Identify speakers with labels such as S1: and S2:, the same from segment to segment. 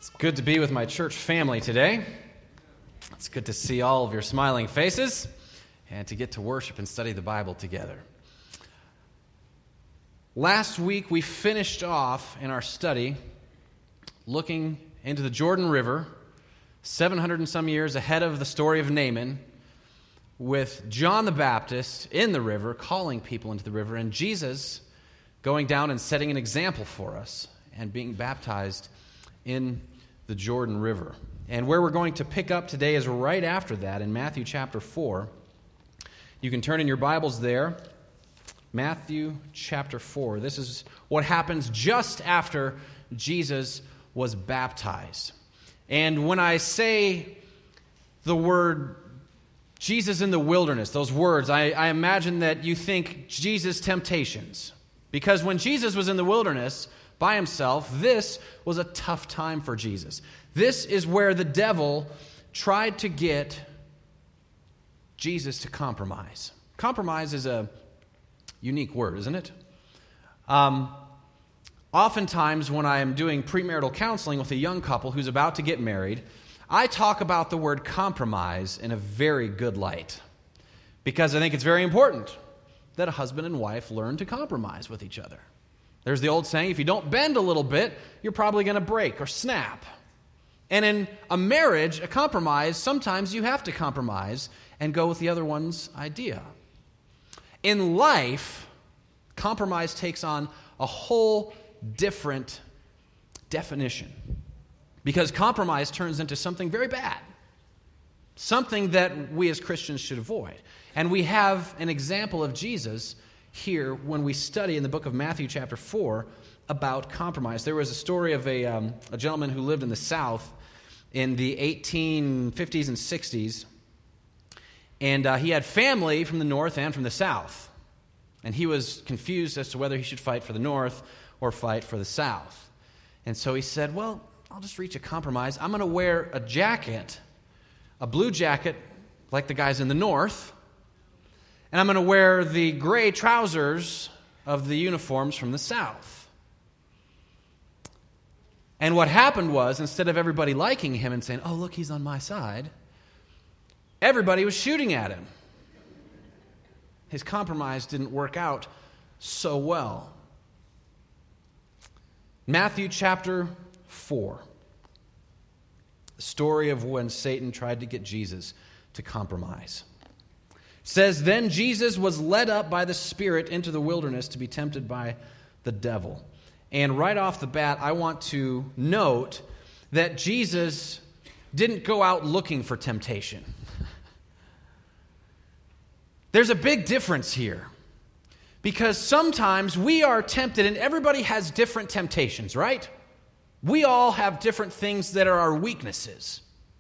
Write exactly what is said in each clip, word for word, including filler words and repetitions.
S1: It's good to be with my church family today. It's good to see all of your smiling faces and to get to worship and study the Bible together. Last week we finished off in our study looking into the Jordan River, seven hundred and some years ahead of the story of Naaman, with John the Baptist in the river, calling people into the river, and Jesus going down and setting an example for us and being baptized in the Jordan River. And where we're going to pick up today is right after that in Matthew chapter four. You can turn in your Bibles there. Matthew chapter four. This is what happens just after Jesus was baptized. And when I say the word Jesus in the wilderness, those words, I, I imagine that you think Jesus' temptations. Because when Jesus was in the wilderness by himself, this was a tough time for Jesus. This is where the devil tried to get Jesus to compromise. Compromise is a unique word, isn't it? Um, oftentimes when I am doing premarital counseling with a young couple who's about to get married, I talk about the word compromise in a very good light, because I think it's very important that a husband and wife learn to compromise with each other. There's the old saying, if you don't bend a little bit, you're probably going to break or snap. And in a marriage, a compromise, sometimes you have to compromise and go with the other one's idea. In life, compromise takes on a whole different definition, because compromise turns into something very bad, something that we as Christians should avoid. And we have an example of Jesus here when we study in the book of Matthew chapter four about compromise. There was a story of a, um, a gentleman who lived in the South in the eighteen fifties and sixties, and uh, he had family from the North and from the South, and he was confused as to whether he should fight for the North or fight for the South. And so he said, well, I'll just reach a compromise. I'm going to wear a jacket, a blue jacket like the guys in the North, and I'm going to wear the gray trousers of the uniforms from the South. And what happened was, instead of everybody liking him and saying, oh, look, he's on my side, everybody was shooting at him. His compromise didn't work out so well. Matthew chapter four. The story of when Satan tried to get Jesus to compromise. It says, then Jesus was led up by the Spirit into the wilderness to be tempted by the devil. And right off the bat, I want to note that Jesus didn't go out looking for temptation. There's a big difference here, because sometimes we are tempted, and everybody has different temptations, right? We all have different things that are our weaknesses.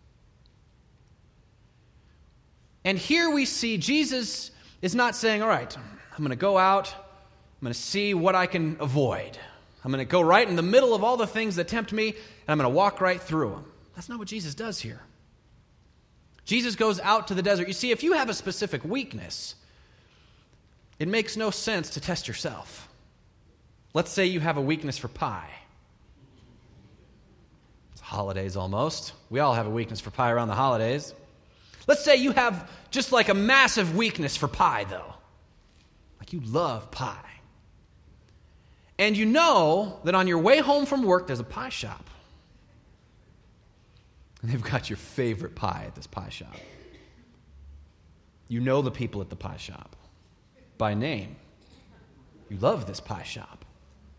S1: And here we see Jesus is not saying, all right, I'm going to go out, I'm going to see what I can avoid. I'm going to go right in the middle of all the things that tempt me, and I'm going to walk right through them. That's not what Jesus does here. Jesus goes out to the desert. You see, if you have a specific weakness, it makes no sense to test yourself. Let's say you have a weakness for pie. It's holidays almost. We all have a weakness for pie around the holidays. Let's say you have just like a massive weakness for pie, though. Like you love pie. And you know that on your way home from work, there's a pie shop. And they've got your favorite pie at this pie shop. You know the people at the pie shop by name. You love this pie shop.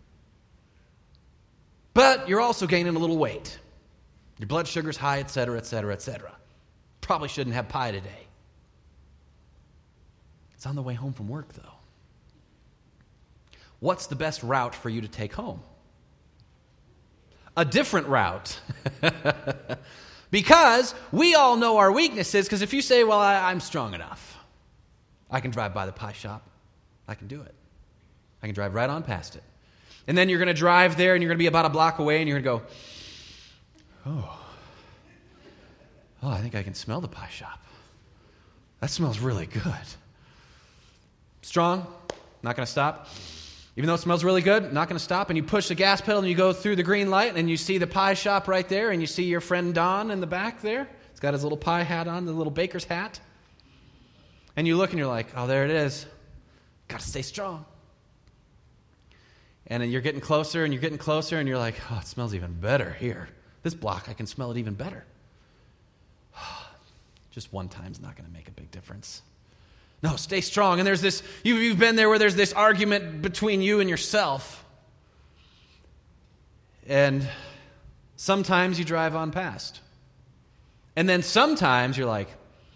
S1: But you're also gaining a little weight. Your blood sugar's high, et cetera, et cetera, et cetera. Probably shouldn't have pie today. It's on the way home from work, though. What's the best route for you to take home? A different route. Because we all know our weaknesses, because if you say, well, I, I'm strong enough, I can drive by the pie shop, I can do it. I can drive right on past it. And then you're going to drive there, and you're going to be about a block away, and you're going to go, oh, oh, I think I can smell the pie shop. That smells really good. Strong, not going to stop. Even though it smells really good, not going to stop. And you push the gas pedal and you go through the green light and you see the pie shop right there and you see your friend Don in the back there. He's got his little pie hat on, the little baker's hat. And you look and you're like, oh, there it is. Got to stay strong. And then you're getting closer and you're getting closer and you're like, oh, it smells even better here. This block, I can smell it even better. Just one time's not going to make a big difference. No, stay strong. And there's this, you've, you've been there where there's this argument between you and yourself. And sometimes you drive on past. And then sometimes you're like,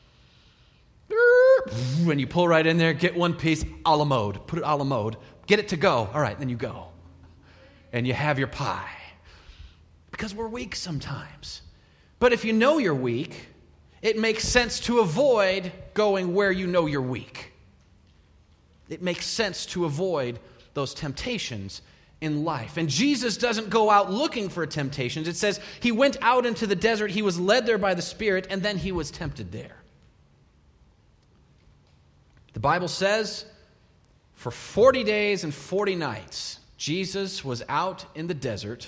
S1: when you pull right in there, get one piece, a la mode, put it a la mode, get it to go. All right, then you go. And you have your pie. Because we're weak sometimes. But if you know you're weak, it makes sense to avoid going where you know you're weak. It makes sense to avoid those temptations in life. And Jesus doesn't go out looking for temptations. It says he went out into the desert, he was led there by the Spirit, and then he was tempted there. The Bible says for forty days and forty nights, Jesus was out in the desert,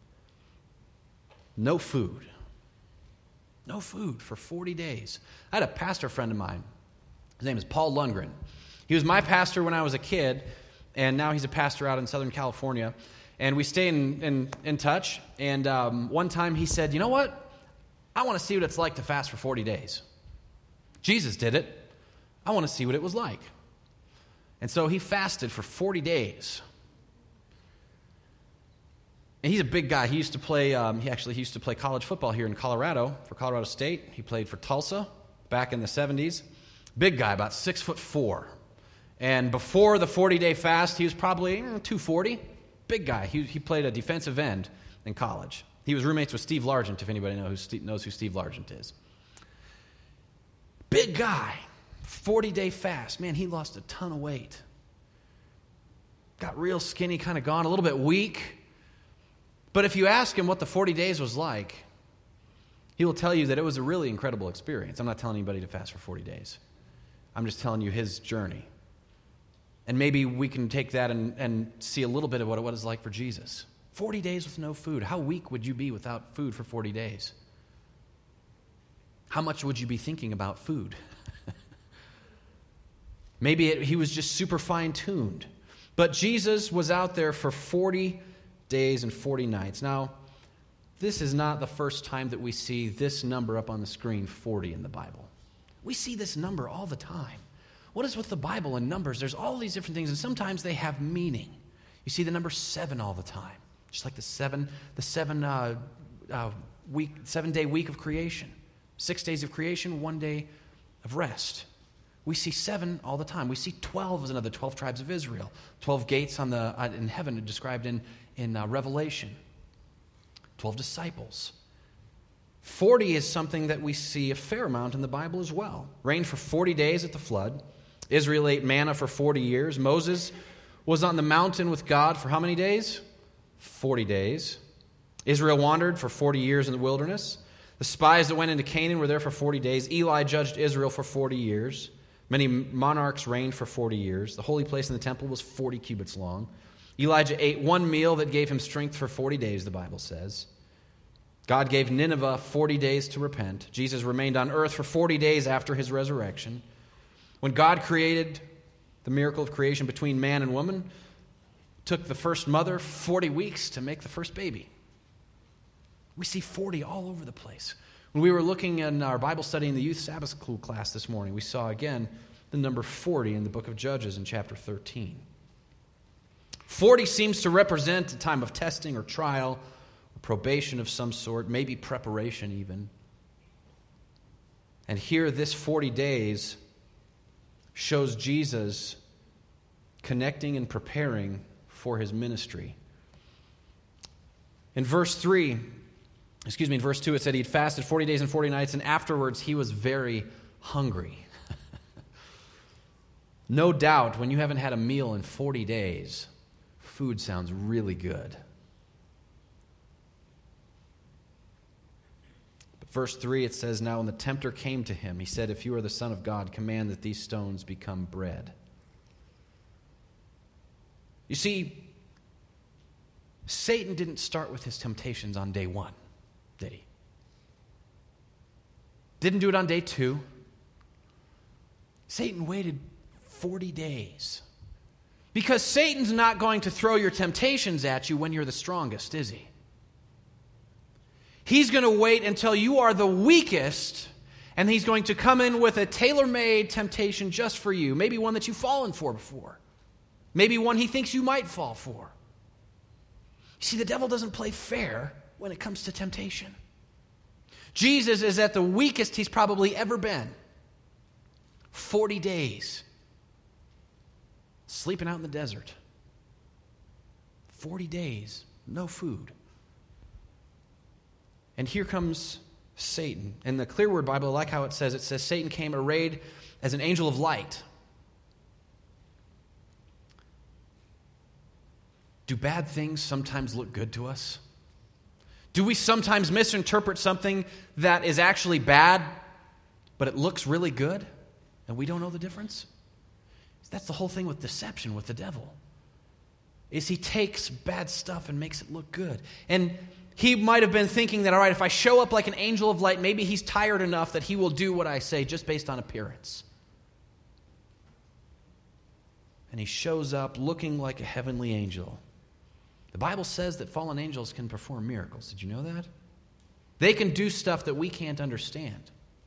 S1: no food. No food for forty days. I had a pastor friend of mine. His name is Paul Lundgren. He was my pastor when I was a kid, and now he's a pastor out in Southern California. And we stay in, in, in touch. And um, one time he said, you know what? I want to see what it's like to fast for forty days. Jesus did it. I want to see what it was like. And so he fasted for forty days. And he's a big guy. He used to play, um, he actually he used to play college football here in Colorado for Colorado State. He played for Tulsa back in the seventies. Big guy, about six foot four. And before the forty-day fast, he was probably mm, two forty. Big guy. He, he played a defensive end in college. He was roommates with Steve Largent, if anybody know who Steve, knows who Steve Largent is. Big guy. forty-day fast. Man, he lost a ton of weight. Got real skinny, kind of gone, a little bit weak. But if you ask him what the forty days was like, he will tell you that it was a really incredible experience. I'm not telling anybody to fast for forty days. I'm just telling you his journey. And maybe we can take that and, and see a little bit of what it was like for Jesus. forty days with no food. How weak would you be without food for forty days? How much would you be thinking about food? Maybe it, he was just super fine-tuned. But Jesus was out there for forty days and forty nights. Now, this is not the first time that we see this number up on the screen, forty, in the Bible. We see this number all the time. What is with the Bible and numbers? There's all these different things, and sometimes they have meaning. You see the number seven all the time, just like the seven, the seven uh, uh, week, seven-day week of creation. Six days of creation, one day of rest. We see seven all the time. We see twelve as another, twelve tribes of Israel. Twelve gates on the uh, in heaven described in, in uh, Revelation. Twelve disciples. Forty is something that we see a fair amount in the Bible as well. Reigned for forty days at the flood. Israel ate manna for forty years. Moses was on the mountain with God for how many days? Forty days. Israel wandered for forty years in the wilderness. The spies that went into Canaan were there for forty days. Eli judged Israel for forty years. Many monarchs reigned for forty years. The holy place in the temple was forty cubits long. Elijah ate one meal that gave him strength for forty days, the Bible says. God gave Nineveh forty days to repent. Jesus remained on earth for forty days after his resurrection. When God created the miracle of creation between man and woman, it took the first mother forty weeks to make the first baby. We see forty all over the place. When we were looking in our Bible study in the youth Sabbath school class this morning, we saw again the number forty in the book of Judges in chapter thirteen. forty seems to represent a time of testing or trial, or probation of some sort, maybe preparation even. And here, this forty days shows Jesus connecting and preparing for his ministry. In verse three, excuse me, in verse two, it said he'd fasted forty days and forty nights, and afterwards he was very hungry. No doubt, when you haven't had a meal in forty days, food sounds really good. But verse three, it says, now when the tempter came to him, he said, if you are the Son of God, command that these stones become bread. You see, Satan didn't start with his temptations on day one, did he? Didn't do it on day two. Satan waited forty days. Because Satan's not going to throw your temptations at you when you're the strongest, is he? He's going to wait until you are the weakest, and he's going to come in with a tailor-made temptation just for you. Maybe one that you've fallen for before. Maybe one he thinks you might fall for. You see, the devil doesn't play fair when it comes to temptation. Jesus is at the weakest he's probably ever been. Forty days. Sleeping out in the desert. Forty days, no food. And here comes Satan. In the Clear Word Bible, I like how it says, it says, Satan came arrayed as an angel of light. Do bad things sometimes look good to us? Do we sometimes misinterpret something that is actually bad, but it looks really good, and we don't know the difference? That's the whole thing with deception with the devil, is he takes bad stuff and makes it look good. And he might have been thinking that, all right, if I show up like an angel of light, maybe he's tired enough that he will do what I say just based on appearance. And he shows up looking like a heavenly angel. The Bible says that fallen angels can perform miracles. Did you know that? They can do stuff that we can't understand.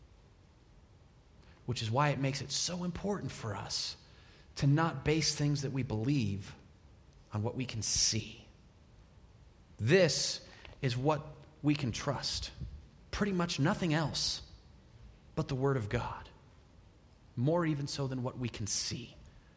S1: Which is why it makes it so important for us to not base things that we believe on what we can see. This is what we can trust. Pretty much nothing else but the Word of God. More even so than what we can see.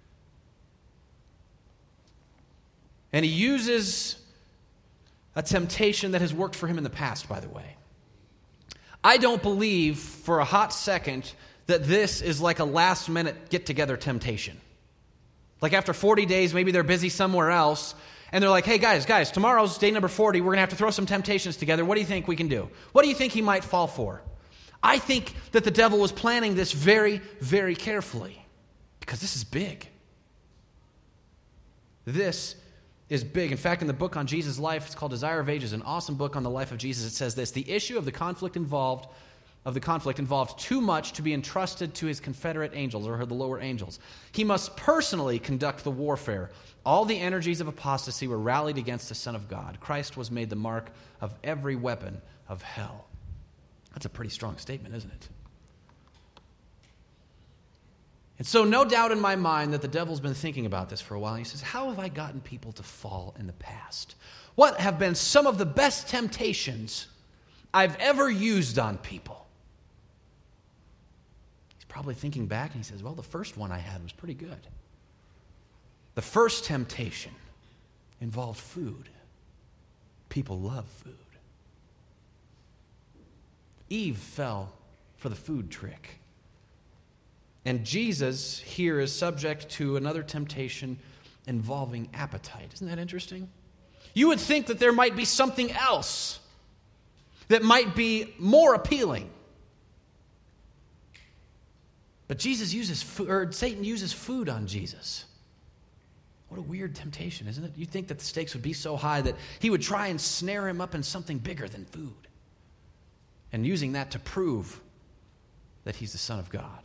S1: And he uses a temptation that has worked for him in the past, by the way. I don't believe for a hot second that this is like a last-minute get-together temptation. Like after forty days, maybe they're busy somewhere else, and they're like, hey, guys, guys, tomorrow's day number forty. We're going to have to throw some temptations together. What do you think we can do? What do you think he might fall for? I think that the devil was planning this very, very carefully, because this is big. This is big. In fact, in the book on Jesus' life, it's called Desire of Ages, an awesome book on the life of Jesus. It says this: the issue of the conflict involved of the conflict involved too much to be entrusted to his confederate angels, or the lower angels. He must personally conduct the warfare. All the energies of apostasy were rallied against the Son of God. Christ was made the mark of every weapon of hell. That's a pretty strong statement, isn't it? And so no doubt in my mind that the devil's been thinking about this for a while. He says, how have I gotten people to fall in the past? What have been some of the best temptations I've ever used on people? He's probably thinking back and he says, well, the first one I had was pretty good. The first temptation involved food. People love food. Eve fell for the food trick. And Jesus here is subject to another temptation involving appetite. Isn't that interesting? You would think that there might be something else that might be more appealing. But Jesus uses food, or Satan uses food on Jesus. What a weird temptation, isn't it? You'd think that the stakes would be so high that he would try and snare him up in something bigger than food. And using that to prove that he's the Son of God.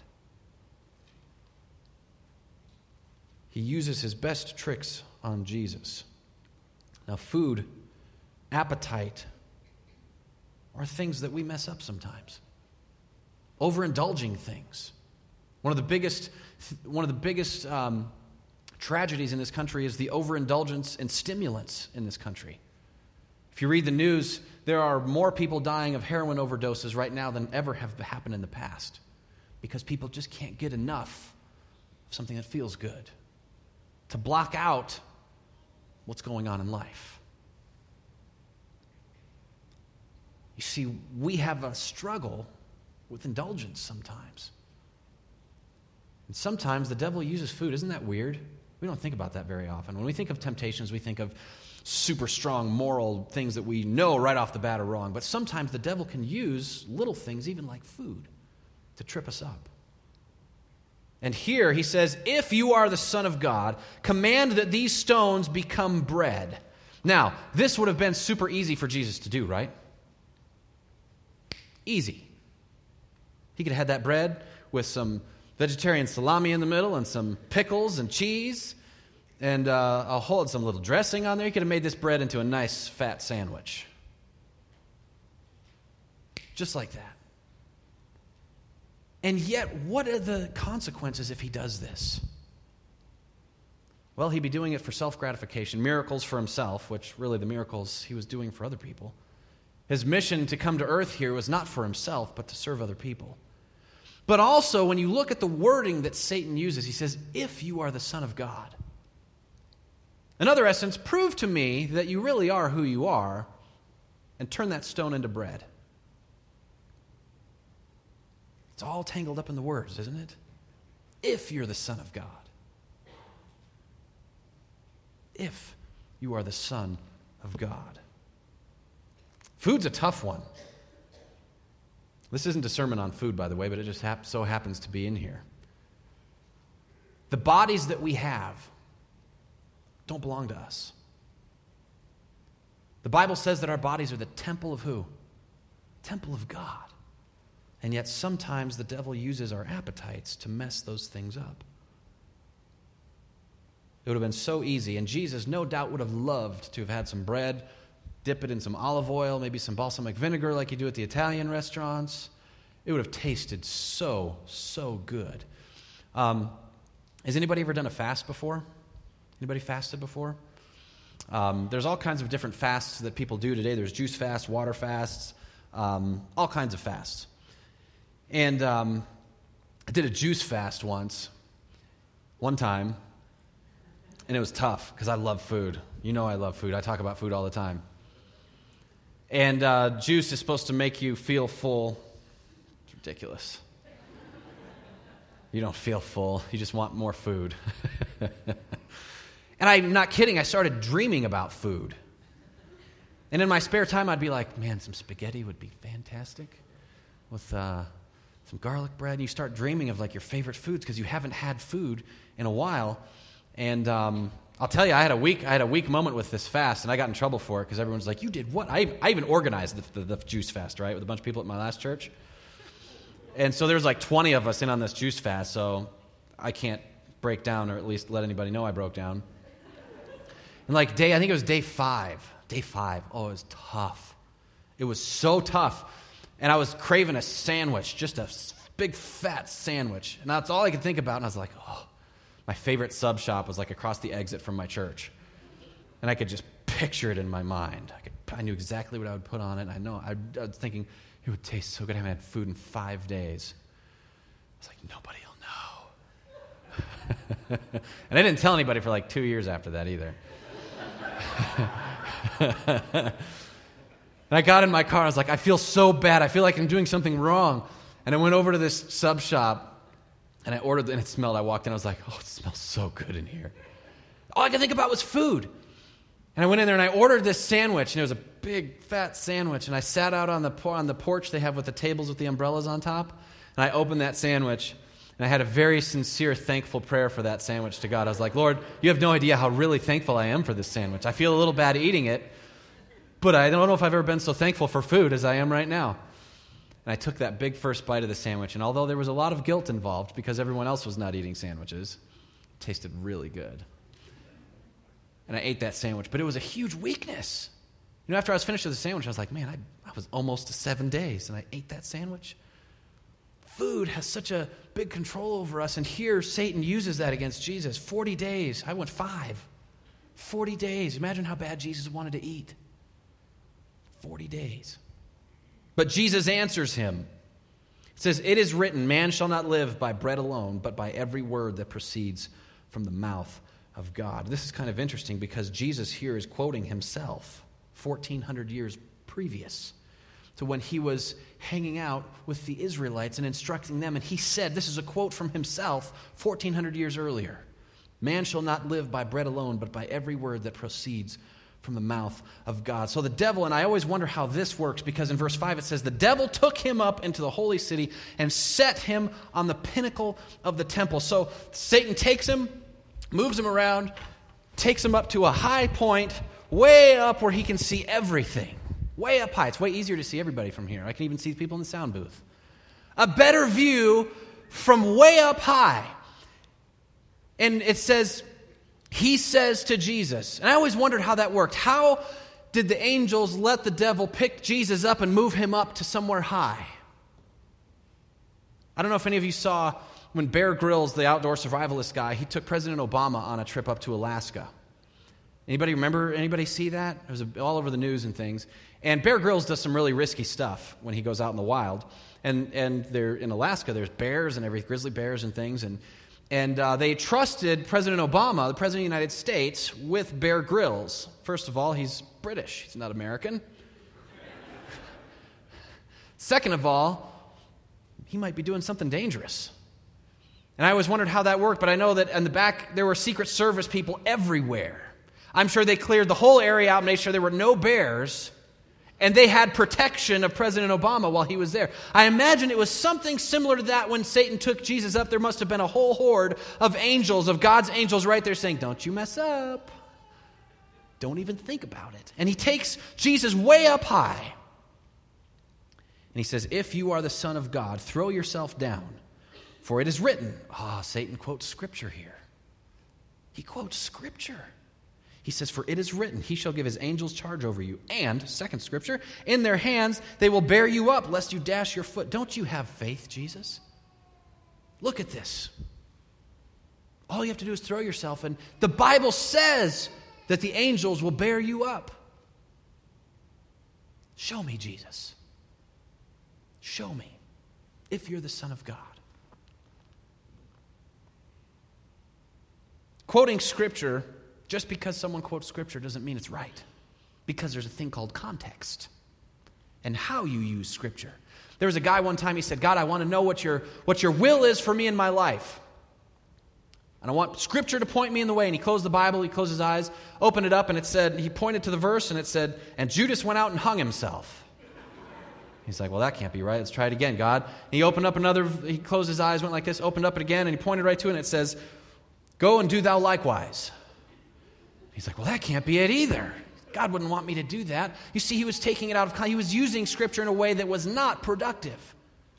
S1: He uses his best tricks on Jesus. Now, food, appetite, are things that we mess up sometimes. Overindulging things. One of the biggest, one of the biggest um, tragedies in this country is the overindulgence in stimulants in this country. If you read the news, there are more people dying of heroin overdoses right now than ever have happened in the past, because people just can't get enough of something that feels good to block out what's going on in life. You see, we have a struggle with indulgence sometimes. And sometimes the devil uses food. Isn't that weird? We don't think about that very often. When we think of temptations, we think of super strong moral things that we know right off the bat are wrong. But sometimes the devil can use little things, even like food, to trip us up. And here he says, if you are the Son of God, command that these stones become bread. Now, this would have been super easy for Jesus to do, right? Easy. He could have had that bread with some vegetarian salami in the middle and some pickles and cheese and uh, a whole some little dressing on there. He could have made this bread into a nice fat sandwich. Just like that. And yet, what are the consequences if he does this? Well, he'd be doing it for self-gratification, miracles for himself, which really the miracles he was doing for other people. His mission to come to earth here was not for himself, but to serve other people. But also, when you look at the wording that Satan uses, he says, if you are the Son of God. In other essence, prove to me that you really are who you are, and turn that stone into bread. It's all tangled up in the words, isn't it? If you're the Son of God. If you are the Son of God. Food's a tough one. This isn't a sermon on food, by the way, but it just hap- so happens to be in here. The bodies that we have don't belong to us. The Bible says that our bodies are the temple of who? Temple of God. And yet sometimes the devil uses our appetites to mess those things up. It would have been so easy, and Jesus no doubt would have loved to have had some bread, dip it in some olive oil, maybe some balsamic vinegar like you do at the Italian restaurants. It would have tasted so, so good. Um, has anybody ever done a fast before? Anybody fasted before? Um, there's all kinds of different fasts that people do today. There's juice fasts, water fasts, um, all kinds of fasts. And um, I did a juice fast once, one time, and it was tough because I love food. You know I love food. I talk about food all the time. And uh, juice is supposed to make you feel full. It's ridiculous. You don't feel full. You just want more food. And I'm not kidding. I started dreaming about food. And in my spare time, I'd be like, man, some spaghetti would be fantastic with uh, some garlic bread. And you start dreaming of like your favorite foods because you haven't had food in a while. And um, I'll tell you, I had a weak, I had a weak moment with this fast, and I got in trouble for it because everyone's like, "You did what?" I, I even organized the, the, the juice fast, right, with a bunch of people at my last church. And so there's like twenty of us in on this juice fast, so I can't break down, or at least let anybody know I broke down. And like day, I think it was day five. Day five. Oh, it was tough. It was so tough. And I was craving a sandwich, just a big fat sandwich. And that's all I could think about. And I was like, oh, my favorite sub shop was like across the exit from my church. And I could just picture it in my mind. I could, I knew exactly what I would put on it. I know, I, I was thinking, it would taste so good. I haven't had food in five days. I was like, nobody will know. And I didn't tell anybody for like two years after that either. And I got in my car, I was like, I feel so bad. I feel like I'm doing something wrong. And I went over to this sub shop, and I ordered, and it smelled. I walked in, I was like, oh, it smells so good in here. All I could think about was food. And I went in there, and I ordered this sandwich, and it was a big, fat sandwich. And I sat out on the on the porch they have with the tables with the umbrellas on top, and I opened that sandwich, and I had a very sincere, thankful prayer for that sandwich to God. I was like, Lord, you have no idea how really thankful I am for this sandwich. I feel a little bad eating it, but I don't know if I've ever been so thankful for food as I am right now. And I took that big first bite of the sandwich, and although there was a lot of guilt involved because everyone else was not eating sandwiches, it tasted really good. And I ate that sandwich, but it was a huge weakness. You know, after I was finished with the sandwich, I was like, man, I, I was almost to seven days, and I ate that sandwich. Food has such a big control over us, and here Satan uses that against Jesus. Forty days. I went five. Forty days. Imagine how bad Jesus wanted to eat. Forty days. But Jesus answers him. It says, it is written, man shall not live by bread alone, but by every word that proceeds from the mouth of God. This is kind of interesting because Jesus here is quoting himself fourteen hundred years previous to when he was hanging out with the Israelites and instructing them. And he said, this is a quote from himself fourteen hundred years earlier, man shall not live by bread alone, but by every word that proceeds from the mouth of God. So the devil, and I always wonder how this works, because in verse five it says, the devil took him up into the holy city and set him on the pinnacle of the temple. So Satan takes him, moves him around, takes him up to a high point, way up where he can see everything. Way up high. It's way easier to see everybody from here. I can even see people in the sound booth. A better view from way up high. And it says, he says to Jesus, and I always wondered how that worked. How did the angels let the devil pick Jesus up and move him up to somewhere high? I don't know if any of you saw when Bear Grylls, the outdoor survivalist guy, he took President Obama on a trip up to Alaska. Anybody remember, anybody see that? It was all over the news and things. And Bear Grylls does some really risky stuff when he goes out in the wild. And and they're in Alaska, there's bears and everything, grizzly bears and things. And And uh, they trusted President Obama, the President of the United States, with Bear Grylls. First of all, he's British. He's not American. Second of all, he might be doing something dangerous. And I always wondered how that worked, but I know that in the back there were Secret Service people everywhere. I'm sure they cleared the whole area out and made sure there were no bears. And they had protection of President Obama while he was there. I imagine it was something similar to that when Satan took Jesus up. There must have been a whole horde of angels, of God's angels right there saying, don't you mess up. Don't even think about it. And he takes Jesus way up high. And he says, if you are the Son of God, throw yourself down. For it is written. Ah, oh, Satan quotes Scripture here. He quotes Scripture. He says, for it is written, he shall give his angels charge over you. And, second scripture, in their hands they will bear you up, lest you dash your foot. Don't you have faith, Jesus? Look at this. All you have to do is throw yourself, and the Bible says that the angels will bear you up. Show me, Jesus. Show me, if you're the Son of God. Quoting Scripture, just because someone quotes Scripture doesn't mean it's right. Because there's a thing called context and how you use Scripture. There was a guy one time, he said, God, I want to know what your, what your will is for me in my life. And I want Scripture to point me in the way. And he closed the Bible, he closed his eyes, opened it up, and it said, he pointed to the verse, and it said, and Judas went out and hung himself. He's like, well, that can't be right. Let's try it again, God. And he opened up another, he closed his eyes, went like this, opened up it again, and he pointed right to it, and it says, go and do thou likewise. He's like, well, that can't be it either. God wouldn't want me to do that. You see, he was taking it out of context. He was using Scripture in a way that was not productive.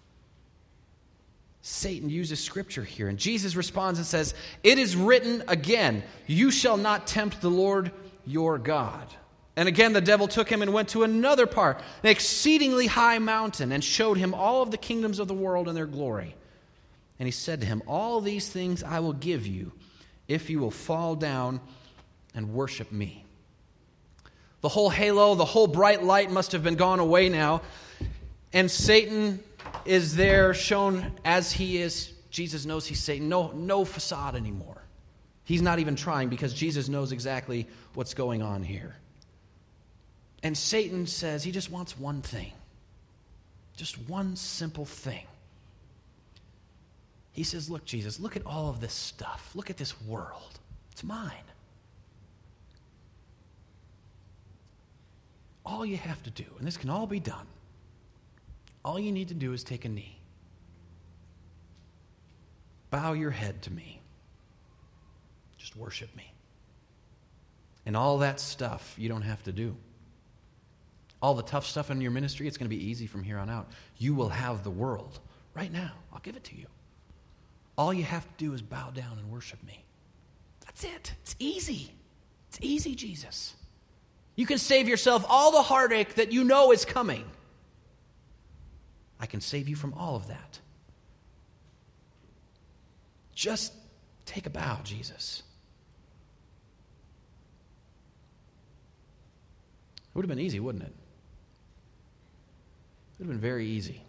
S1: Satan uses Scripture here. And Jesus responds and says, it is written again, you shall not tempt the Lord your God. And again, the devil took him and went to another part, an exceedingly high mountain, and showed him all of the kingdoms of the world and their glory. And he said to him, all these things I will give you if you will fall down and worship me. The whole halo, the whole bright light must have been gone away now. And Satan is there shown as he is. Jesus knows he's Satan. No, no facade anymore. He's not even trying because Jesus knows exactly what's going on here. And Satan says he just wants one thing. Just one simple thing. He says, look, Jesus, look at all of this stuff. Look at this world. It's mine. All you have to do, and this can all be done, all you need to do is take a knee. Bow your head to me. Just worship me. And all that stuff you don't have to do. All the tough stuff in your ministry, it's going to be easy from here on out. You will have the world right now. I'll give it to you. All you have to do is bow down and worship me. That's it. It's easy. It's easy, Jesus. You can save yourself all the heartache that you know is coming. I can save you from all of that. Just take a bow, Jesus. It would have been easy, wouldn't it? It would have been very easy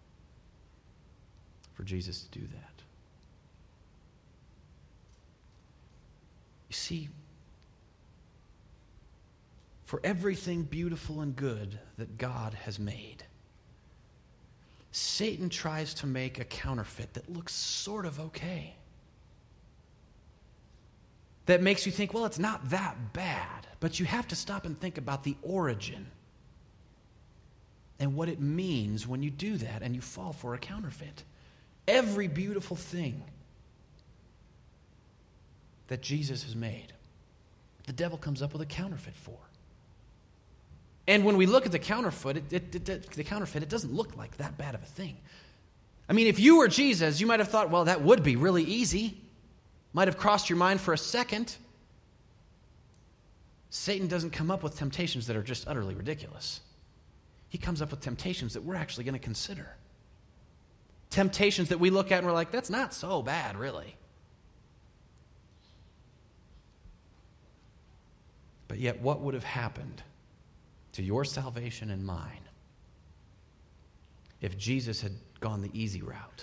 S1: for Jesus to do that. You see, for everything beautiful and good that God has made, Satan tries to make a counterfeit that looks sort of okay. that makes you think, well, it's not that bad. But you have to stop and think about the origin and what it means when you do that and you fall for a counterfeit. Every beautiful thing that Jesus has made, the devil comes up with a counterfeit for. And when we look at the counterfeit, it, it, it, the counterfeit, it doesn't look like that bad of a thing. I mean, if you were Jesus, you might have thought, well, that would be really easy. Might have crossed your mind for a second. Satan doesn't come up with temptations that are just utterly ridiculous. He comes up with temptations that we're actually going to consider. Temptations that we look at and we're like, that's not so bad, really. But yet, what would have happened to your salvation and mine if Jesus had gone the easy route?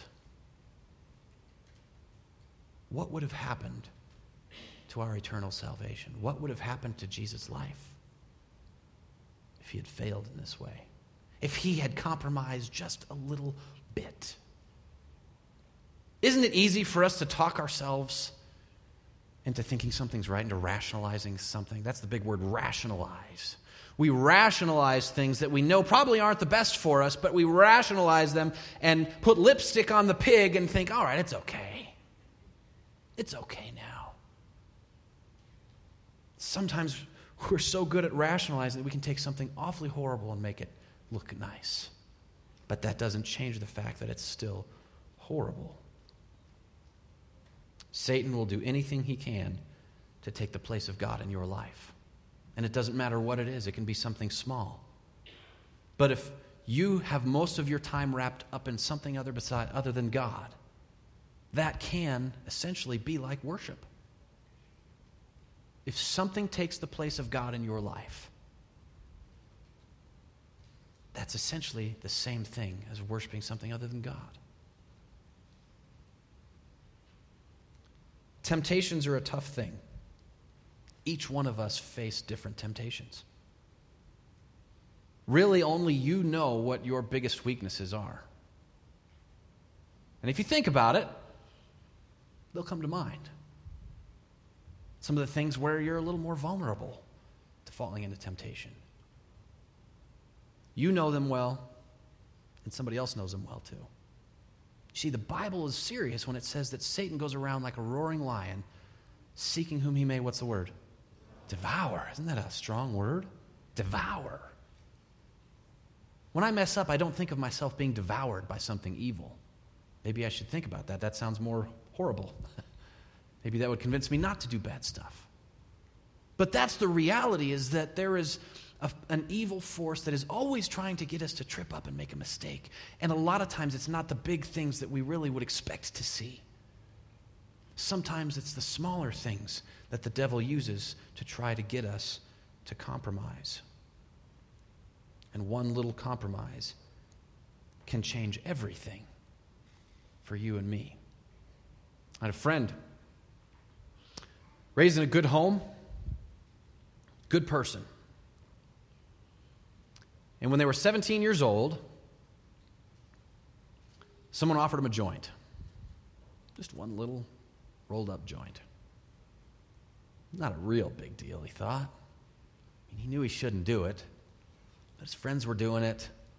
S1: What would have happened to our eternal salvation? What would have happened to Jesus' life if he had failed in this way? If he had compromised just a little bit? Isn't it easy for us to talk ourselves into thinking something's right, into rationalizing something? That's the big word, rationalize. We rationalize things that we know probably aren't the best for us, but we rationalize them and put lipstick on the pig and think, all right, it's okay. It's okay now. Sometimes we're so good at rationalizing that we can take something awfully horrible and make it look nice. But that doesn't change the fact that it's still horrible. Satan will do anything he can to take the place of God in your life. And it doesn't matter what it is. It can be something small. But if you have most of your time wrapped up in something other beside, other than God, that can essentially be like worship. If something takes the place of God in your life, that's essentially the same thing as worshiping something other than God. Temptations are a tough thing. Each one of us face different temptations. Really, only you know what your biggest weaknesses are. And if you think about it, they'll come to mind. Some of the things where you're a little more vulnerable to falling into temptation. You know them well, and somebody else knows them well too. You see, the Bible is serious when it says that Satan goes around like a roaring lion, seeking whom he may, what's the word? Devour. Isn't that a strong word? Devour. When I mess up, I don't think of myself being devoured by something evil. Maybe I should think about that. That sounds more horrible. Maybe that would convince me not to do bad stuff. But that's the reality, is that there is a, an evil force that is always trying to get us to trip up and make a mistake. And a lot of times it's not the big things that we really would expect to see. Sometimes it's the smaller things that the devil uses to try to get us to compromise. And one little compromise can change everything for you and me. I had a friend raised in a good home, good person. And when they were seventeen years old, someone offered him a joint. Just one little rolled up joint. Not a real big deal, he thought. I mean, he knew he shouldn't do it, but his friends were doing it.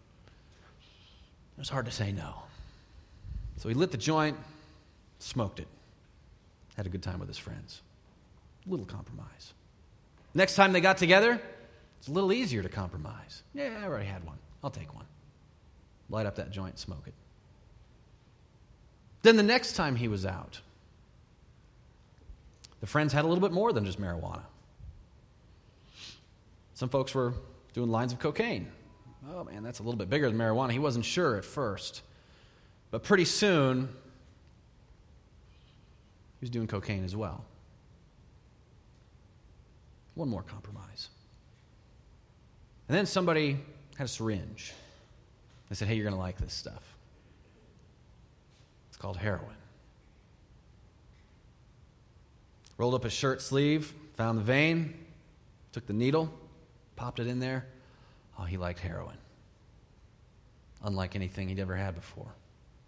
S1: It was hard to say no. So he lit the joint, smoked it, had a good time with his friends. A little compromise. Next time they got together, it's a little easier to compromise. Yeah, I already had one. I'll take one. Light up that joint, smoke it. Then the next time he was out, the friends had a little bit more than just marijuana. Some folks were doing lines of cocaine. Oh man, that's a little bit bigger than marijuana. He wasn't sure at first. But pretty soon, he was doing cocaine as well. One more compromise. And then somebody had a syringe. They said, hey, you're going to like this stuff. It's called heroin. Rolled up his shirt sleeve, found the vein, took the needle, popped it in there. Oh, he liked heroin. Unlike anything he'd ever had before.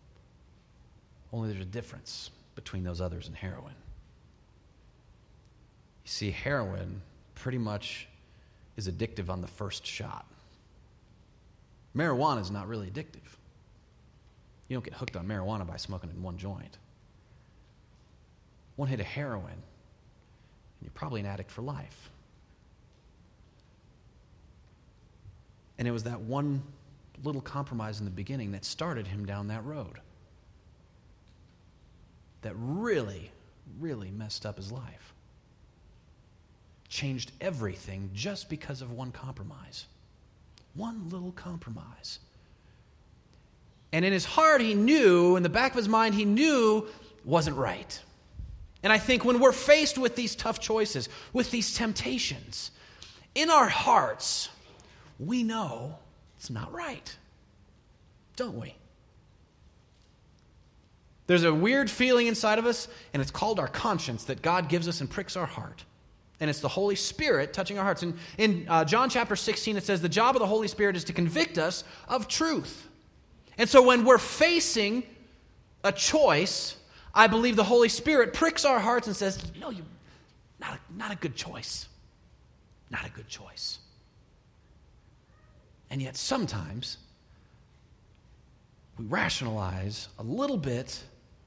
S1: Only there's a difference between those others and heroin. You see, heroin pretty much is addictive on the first shot. Marijuana is not really addictive. You don't get hooked on marijuana by smoking in one joint. One hit of heroin, and you're probably an addict for life. And it was that one little compromise in the beginning that started him down that road. That really, really messed up his life. Changed everything just because of one compromise. One little compromise. And in his heart, he knew, in the back of his mind, he knew wasn't right. And I think when we're faced with these tough choices, with these temptations, in our hearts, we know it's not right. Don't we? There's a weird feeling inside of us, and it's called our conscience that God gives us and pricks our heart. And it's the Holy Spirit touching our hearts. And in uh, John chapter sixteen, it says the job of the Holy Spirit is to convict us of truth. And so when we're facing a choice, I believe the Holy Spirit pricks our hearts and says, no, you, not a, not a good choice. Not a good choice. And yet sometimes we rationalize a little bit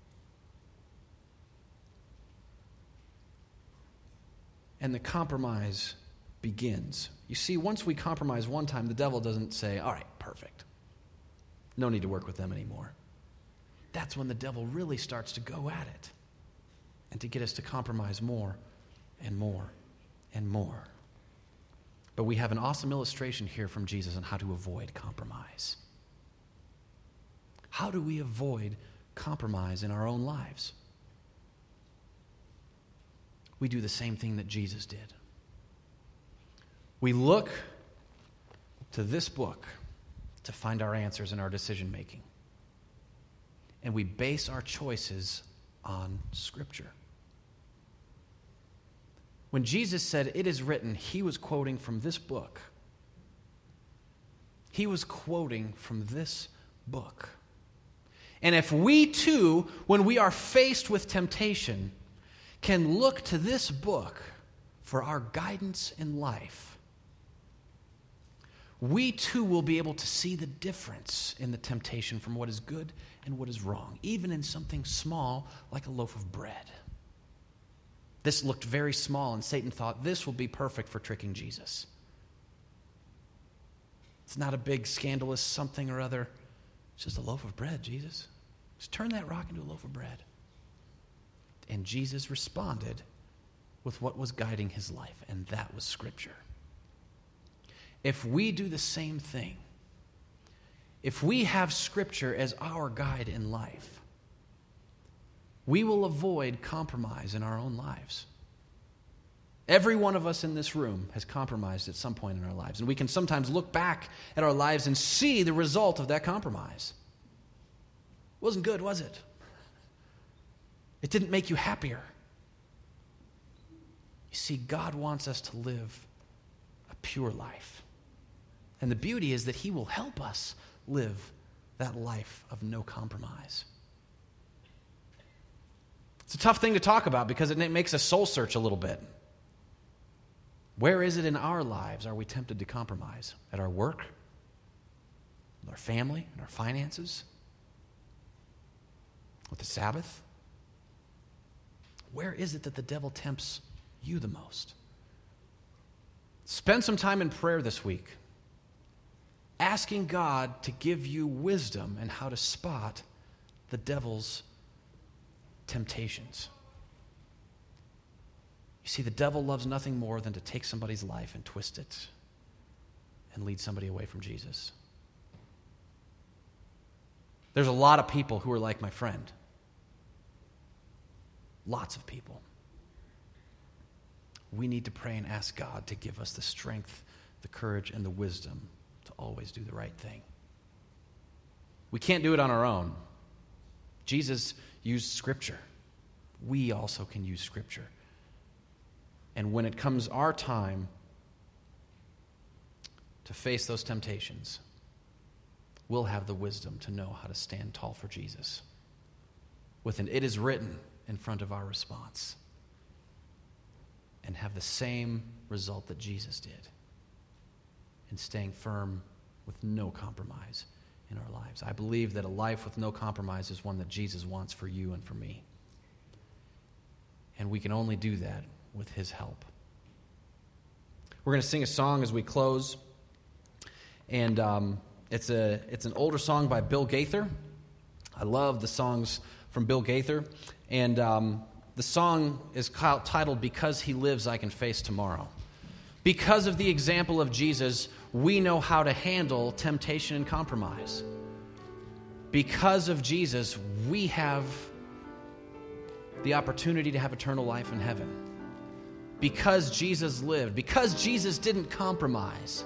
S1: and the compromise begins. You see, once we compromise one time, the devil doesn't say, all right, perfect. No need to work with them anymore. That's when the devil really starts to go at it and to get us to compromise more and more and more. But we have an awesome illustration here from Jesus on how to avoid compromise. How do we avoid compromise in our own lives? We do the same thing that Jesus did. We look to this book to find our answers in our decision making. And we base our choices on Scripture. When Jesus said, "It is written," he was quoting from this book. He was quoting from this book. And if we too, when we are faced with temptation, can look to this book for our guidance in life, we too will be able to see the difference in the temptation from what is good and what is wrong, even in something small like a loaf of bread. This looked very small, and Satan thought this will be perfect for tricking Jesus. It's not a big, scandalous something or other. It's just a loaf of bread, Jesus. Just turn that rock into a loaf of bread. And Jesus responded with what was guiding his life, and that was Scripture. If we do the same thing, if we have Scripture as our guide in life, we will avoid compromise in our own lives. Every one of us in this room has compromised at some point in our lives, and we can sometimes look back at our lives and see the result of that compromise. It wasn't good, was it? It didn't make you happier. You see, God wants us to live a pure life. And the beauty is that he will help us live that life of no compromise. It's a tough thing to talk about because it makes us soul search a little bit. Where is it in our lives are we tempted to compromise? At our work? With our family? In our finances? With the Sabbath? Where is it that the devil tempts you the most? Spend some time in prayer this week, asking God to give you wisdom in how to spot the devil's temptations. You see, the devil loves nothing more than to take somebody's life and twist it and lead somebody away from Jesus. There's a lot of people who are like my friend. Lots of people. We need to pray and ask God to give us the strength, the courage, and the wisdom to always do the right thing. We can't do it on our own. Jesus used Scripture. We also can use Scripture. And when it comes our time to face those temptations, we'll have the wisdom to know how to stand tall for Jesus with an "it is written" in front of our response. and have the same result that Jesus did in staying firm with no compromise in our lives. I believe that a life with no compromise is one that Jesus wants for you and for me. And we can only do that with his help. We're going to sing a song as we close. And um, it's a it's an older song by Bill Gaither. I love the songs from Bill Gaither. And um, the song is titled, Because He Lives, I Can Face Tomorrow. Because of the example of Jesus, we know how to handle temptation and compromise. Because of Jesus, we have the opportunity to have eternal life in heaven. Because Jesus lived, because Jesus didn't compromise,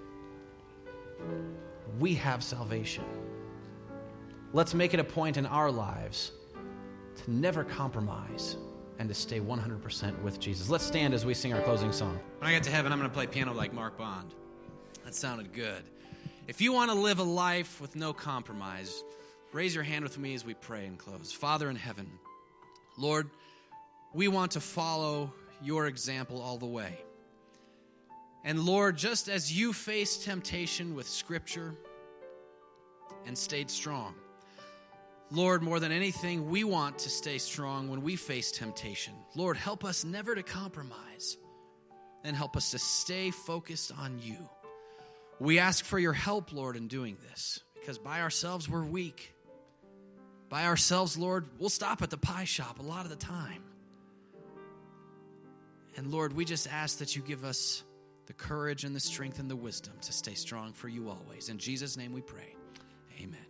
S1: we have salvation. Let's make it a point in our lives to never compromise and to stay one hundred percent with Jesus. Let's stand as we sing our closing song.
S2: When I get to heaven, I'm going to play piano like Mark Bond. That sounded good. If you want to live a life with no compromise, raise your hand with me as we pray and close. Father in heaven, Lord, we want to follow your example all the way. And Lord, just as you faced temptation with Scripture and stayed strong, Lord, more than anything, we want to stay strong when we face temptation. Lord, help us never to compromise and help us to stay focused on you. We ask for your help, Lord, in doing this, because by ourselves we're weak. By ourselves, Lord, we'll stop at the pie shop a lot of the time. And Lord, we just ask that you give us the courage and the strength and the wisdom to stay strong for you always. In Jesus' name we pray. Amen.